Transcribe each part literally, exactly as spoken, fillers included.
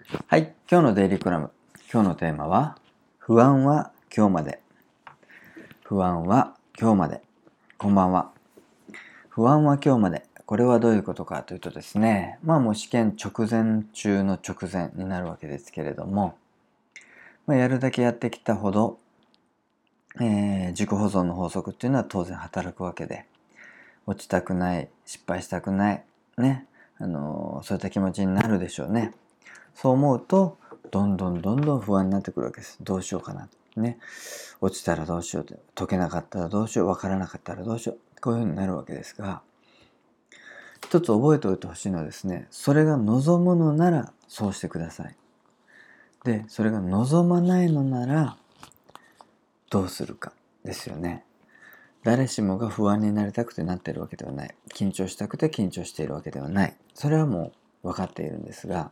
はい、今日のデイリーコラム。今日のテーマは、不安は今日まで。不安は今日まで。こんばんは。不安は今日まで。これはどういうことかというとですね、まあもう試験直前中の直前になるわけですけれども、まあ、やるだけやってきたほど、えー、自己保存の法則っていうのは当然働くわけで、落ちたくない、失敗したくない、ね、あのー、そういった気持ちになるでしょうね。そう思うと、どんどんどんどん不安になってくるわけです。どうしようかなと。ね。落ちたらどうしようって。解けなかったらどうしよう。わからなかったらどうしよう。こういうふうになるわけですが、一つ覚えておいてほしいのはですね、それが望むのならそうしてください。で、それが望まないのならどうするかですよね。誰しもが不安になりたくてなっているわけではない。緊張したくて緊張しているわけではない。それはもう分かっているんですが、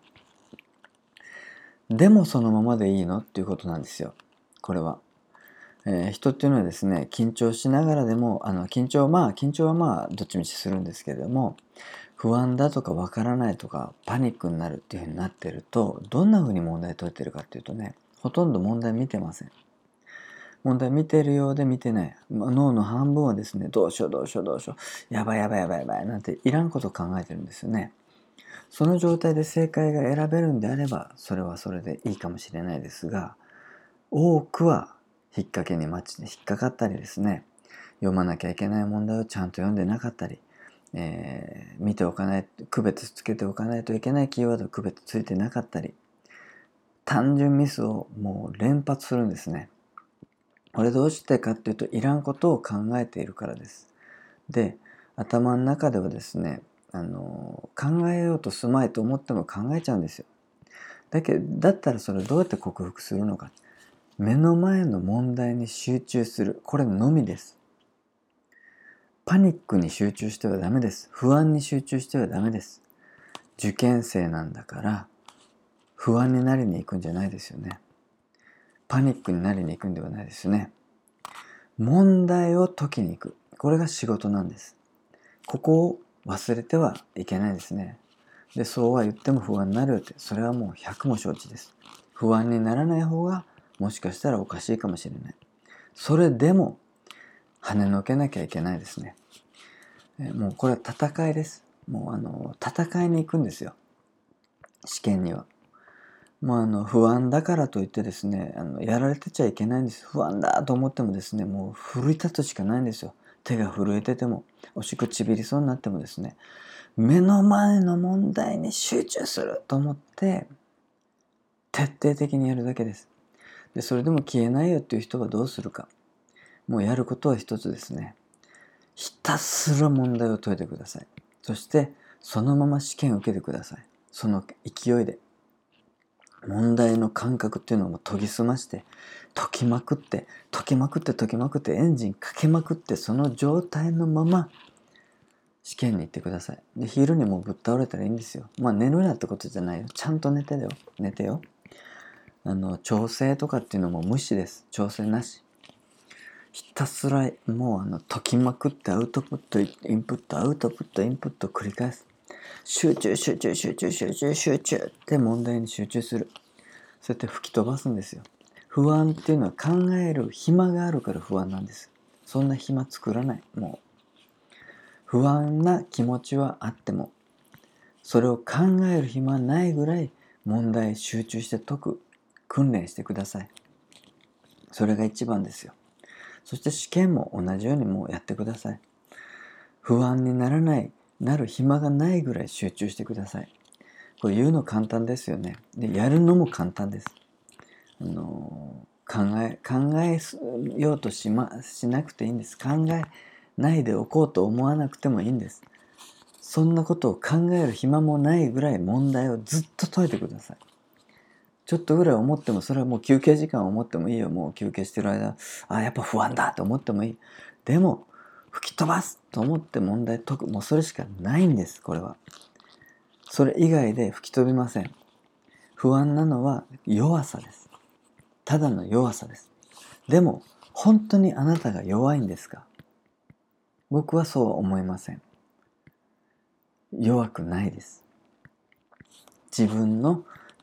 でもそのままでいいのっていうことなんですよ。これは。えー、人っていうのはですね、緊張しながらでも、あの緊張まあ緊張はまあどっちみちするんですけれども、不安だとかわからないとかパニックになるっていうふうになってると、どんなふうに問題解いてるかっていうとね、ほとんど問題見てません。問題見てるようで見てない。脳の半分はですね、どうしようどうしようどうしよう、やばいやばいやばいやばいなんていらんことを考えてるんですよね。その状態で正解が選べるんであれば、それはそれでいいかもしれないですが、多くは引っ掛けに待ち引っかかったりですね、読まなきゃいけない問題をちゃんと読んでなかったり、えー、見ておかない、区別つけておかないといけないキーワードを区別ついてなかったり、単純ミスをもう連発するんですね。これどうしてかっていうと、いらんことを考えているからです。で、頭の中ではですね、あの考えようとすまいと思っても考えちゃうんですよ。だけど、だったらそれをどうやって克服するのか。目の前の問題に集中する。これのみです。パニックに集中してはダメです。不安に集中してはダメです。受験生なんだから不安になりに行くんじゃないですよね。パニックになりに行くんではないですよね。問題を解きに行く。これが仕事なんです。ここを忘れてはいけないですね。で、そうは言っても不安になるよって、それはもう百も承知です。不安にならない方がもしかしたらおかしいかもしれない。それでも跳ねのけなきゃいけないですね。えもうこれは戦いです。もうあの戦いに行くんですよ。試験には。もうあの不安だからといってですね、あのやられてちゃいけないんです。不安だと思ってもですね、もう奮い立つしかないんですよ。手が震えてても、おしくちびりそうになってもですね、目の前の問題に集中すると思って徹底的にやるだけです。で、それでも消えないよっていう人はどうするか。もうやることは一つですね。ひたすら問題を解いてください。そしてそのまま試験を受けてください。その勢いで。問題の感覚っていうのを研ぎ澄まして、解きまくって、解きまくって、解きまくって、エンジンかけまくって、その状態のまま試験に行ってください。で、昼にもうぶっ倒れたらいいんですよ。まあ寝るなってことじゃないよ。ちゃんと寝てよ。寝てよ。あの、調整とかっていうのも無視です。調整なし。ひたすらもうあの解きまくってアウトプット、インプット、アウトプット、インプットを繰り返す。集中、集中、集中、集中、集中って問題に集中する。そうやって吹き飛ばすんですよ。不安っていうのは考える暇があるから不安なんです。そんな暇作らない。もう不安な気持ちはあっても、それを考える暇ないぐらい問題集中して解く訓練してください。それが一番ですよ。そして試験も同じようにもうやってください。不安にならない、なる暇がないぐらい集中してください。これ言うの簡単ですよね。で、やるのも簡単です。あの考え考えようとしましなくていいんです。考えないでおこうと思わなくてもいいんです。そんなことを考える暇もないぐらい問題をずっと解いてください。ちょっとぐらい思っても、それはもう休憩時間を思ってもいいよ。もう休憩してる間、あ、やっぱ不安だと思ってもいい。でも吹き飛ばすと思って問題解く、もうそれしかないんです。これはそれ以外で吹き飛びません。不安なのは弱さです。ただの弱さです。でも本当にあなたが弱いんですか？僕はそうは思いません。弱くないです。自分の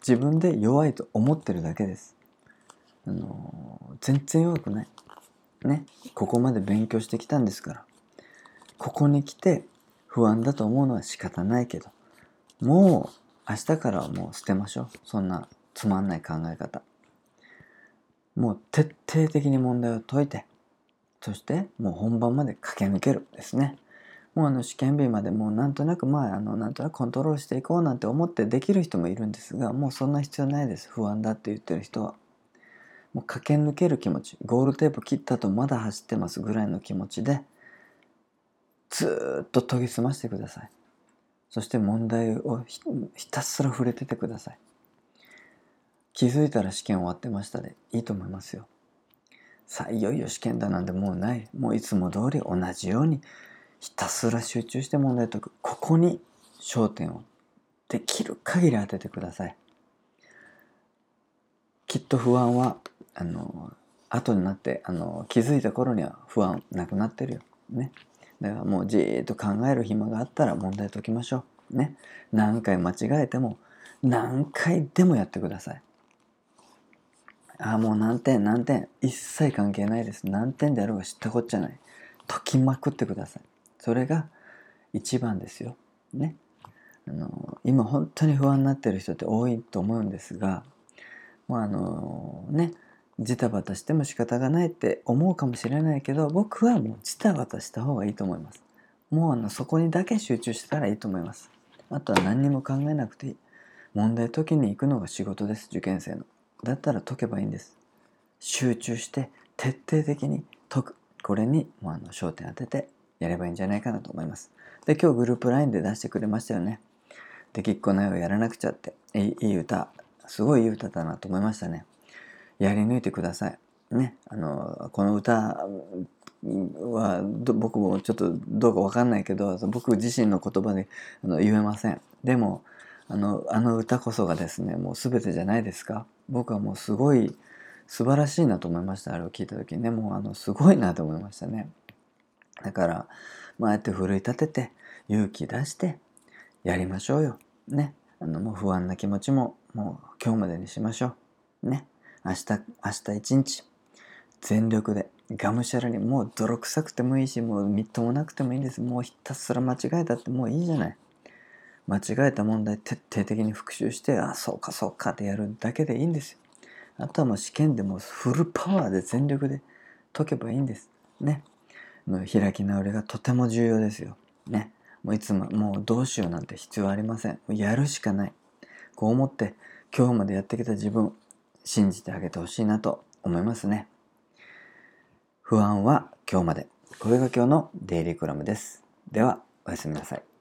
自分で弱いと思ってるだけです。あの全然弱くないね。ここまで勉強してきたんですから、ここに来て不安だと思うのは仕方ないけど、もう明日からはもう捨てましょう。そんなつまんない考え方。もう徹底的に問題を解いて、そしてもう本番まで駆け抜けるですね。もうあの試験日までもうなんとなくまああのなんとなくコントロールしていこうなんて思ってできる人もいるんですが、もうそんな必要ないです。不安だって言ってる人はもう駆け抜ける気持ち、ゴールテープ切ったとまだ走ってますぐらいの気持ちでずーっと研ぎ澄ましてください。そして問題を ひ, ひたすら触れててください。気づいたら試験終わってましたでいいと思いますよ。さあいよいよ試験だなんてもうない。もういつも通り同じようにひたすら集中して問題を解く。ここに焦点をできる限り当ててください。きっと不安はあの後になってあの気づいた頃には不安なくなってるよね。だからもうじーっと考える暇があったら問題解きましょうね。何回間違えても何回でもやってください。ああもう何点何点一切関係ないです。何点であろうが知ったこっちゃない。解きまくってください。それが一番ですよね。あの今本当に不安になっている人って多いと思うんですが、もうあのねジタバタしても仕方がないって思うかもしれないけど、僕はもうジタバタした方がいいと思います。もうあのそこにだけ集中したらいいと思います。あとは何にも考えなくていい。問題解きに行くのが仕事です。受験生のだったら解けばいいんです。集中して徹底的に解く、これにもうあの焦点当ててやればいいんじゃないかなと思います。で今日グループ ライン で出してくれましたよね。できっこないをやらなくちゃっていいいい歌、すごいいい歌だなと思いましたね。やり抜いてくださいね。あのこの歌は僕もちょっとどうか分かんないけど、僕自身の言葉であの言えません。でもあのあの歌こそがですね、もう全てじゃないですか。僕はもうすごい素晴らしいなと思いました。あれを聞いた時にね、もうあのすごいなと思いましたね。だからまあああやって奮い立てて勇気出してやりましょうよね。あのもう不安な気持ちももう今日までにしましょうね。明日明日一日全力でがむしゃらに、もう泥臭くてもいいし、もうみっともなくてもいいんです。もうひたすら間違えたってもういいじゃない。間違えた問題徹底的に復習して、あそうかそうかってやるだけでいいんですよ。あとはもう試験でもフルパワーで全力で解けばいいんですね。もう開き直りがとても重要ですよね。もういつももうどうしようなんて必要ありません。もうやるしかない。こう思って今日までやってきた自分信じてあげてほしいなと思いますね。不安は今日まで。これが今日のデイリーコラムです。ではおやすみなさい。